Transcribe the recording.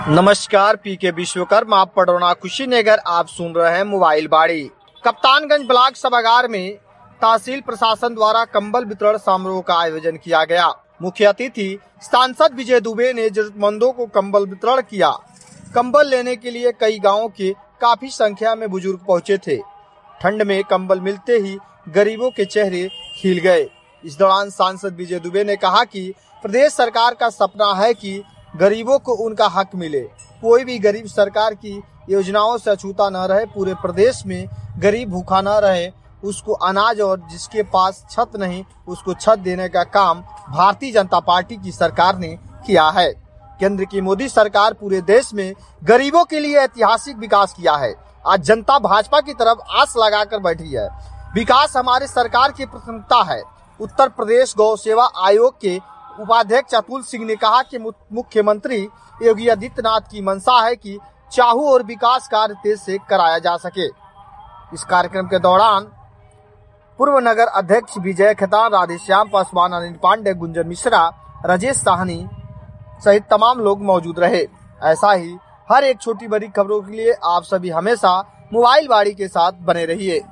नमस्कार, पीके विश्वकर्मा पडरौना कुशीनगर। आप सुन रहे हैं मोबाइल बाड़ी। कप्तानगंज ब्लॉक सभागार में तहसील प्रशासन द्वारा कंबल वितरण समारोह का आयोजन किया गया। मुख्य अतिथि सांसद विजय दुबे ने जरूरतमंदों को कंबल वितरण किया। कंबल लेने के लिए कई गाँव के काफी संख्या में बुजुर्ग पहुँचे थे। ठंड में कंबल मिलते ही गरीबों के चेहरे खिल गए। इस दौरान सांसद विजय दुबे ने कहा कि प्रदेश सरकार का सपना है कि गरीबों को उनका हक मिले। कोई भी गरीब सरकार की योजनाओं से अछूता न रहे। पूरे प्रदेश में गरीब भूखा न रहे। उसको अनाज और जिसके पास छत नहीं उसको छत देने का काम भारतीय जनता पार्टी की सरकार ने किया है। केंद्र की मोदी सरकार पूरे देश में गरीबों के लिए ऐतिहासिक विकास किया है। आज जनता भाजपा की तरफ आस लगाकर बैठी है। विकास हमारी सरकार की प्राथमिकता है। उत्तर प्रदेश गौ सेवा आयोग के उपाध्यक्ष अतुल सिंह ने कहा कि मुख्यमंत्री योगी आदित्यनाथ की मंशा है कि चाहू और विकास कार्य तेज से कराया जा सके। इस कार्यक्रम के दौरान पूर्व नगर अध्यक्ष विजय खेतान, राधेश्याम पासवान, अनिल पांडे, गुंजन मिश्रा, राजेश साहनी सहित तमाम लोग मौजूद रहे। ऐसा ही हर एक छोटी बड़ी खबरों के लिए आप सभी हमेशा मोबाइल बाड़ी के साथ बने रहिए।